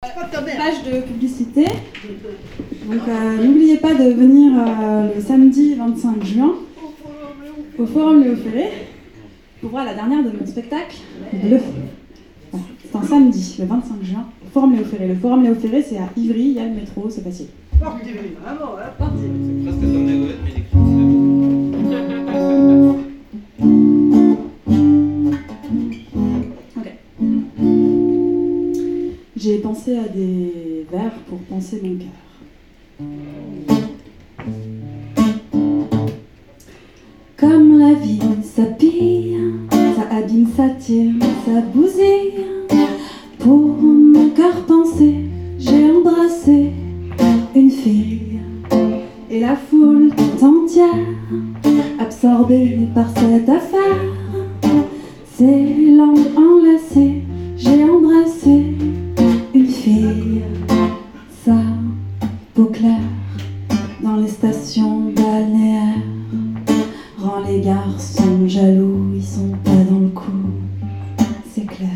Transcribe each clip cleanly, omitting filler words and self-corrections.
Page de publicité. Donc n'oubliez pas de venir le samedi 25 juin au Forum Léo Ferré pour voir la dernière de mon spectacle Bleu. Voilà, c'est un samedi, le 25 juin, au Forum Léo Ferré. Le Forum Léo Ferré, c'est à Ivry, il y a le métro, c'est facile. Porte d'Ivry, vraiment, hein. Porte d'Ivry. C'est presque comme des golettes, mais il écrit J'ai pensé à des vers pour penser mon cœur. Comme la vie, ça pille, ça abîme, ça tire, ça bousille. Pour mon cœur pensé, j'ai embrassé une fille. Et la foule tout entière, absorbée par cette affaire, ses langues enlacées, j'ai embrassé une fille. Sa peau claire dans les stations balnéaires rend les garçons jaloux, ils sont pas dans le coup, c'est clair.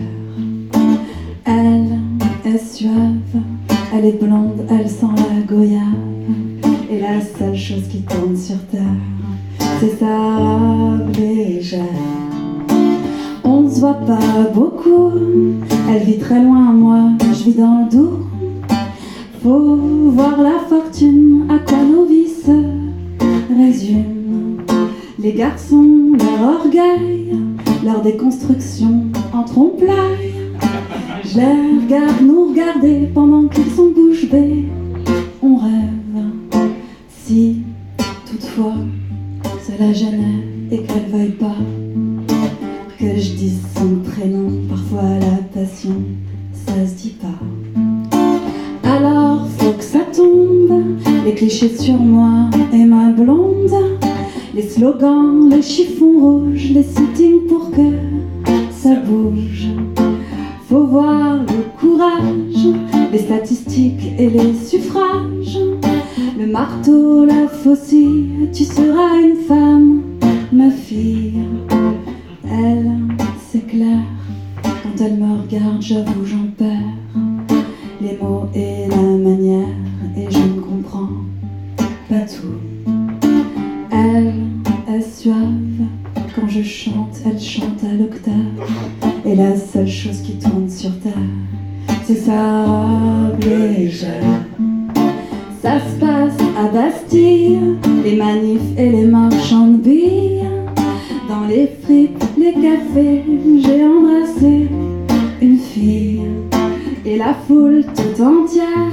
Elle est suave, elle est blonde, elle sent la goyave. Et la seule chose qui tourne sur terre, c'est sa robe légère. On se voit pas beaucoup, elle vit très loin, moi je vis dans le Doubs. Faut voir la fortune, à quoi nos vies se résument. Les garçons, leur orgueil, leur déconstruction en trompe-l'œil. Je les regarde nous regarder pendant qu'ils sont bouche bée. On rêve, si toutefois cela gênait et qu'elle veuille pas que je dise son prénom. Parfois la passion, ça se dit pas. Alors faut que ça tombe, les clichés sur moi et ma blonde, les slogans, les chiffons rouges, les sittings pour que ça bouge. Faut voir le courage, les statistiques et les suffrages, le marteau, la faucille, tu seras une femme, ma fille. Elle, c'est clair, quand elle me regarde, j'avoue, j'en perds les mots et la manière, et je ne comprends pas tout. Elle est suave, quand je chante, elle chante à l'octave, et la seule chose qui tourne sur terre, c'est sa robe légère. Ça se passe à Bastille, les manifs et les marchands de billes. Dans les fripes, les cafés, j'ai embrassé une fille. Et la foule tout entière,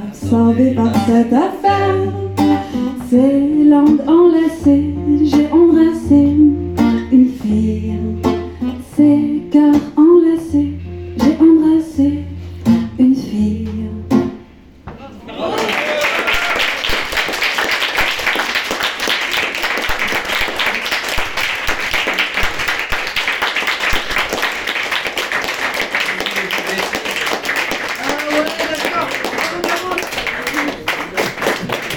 absorbée par cette affaire. Ses langues enlacées, j'ai embrassé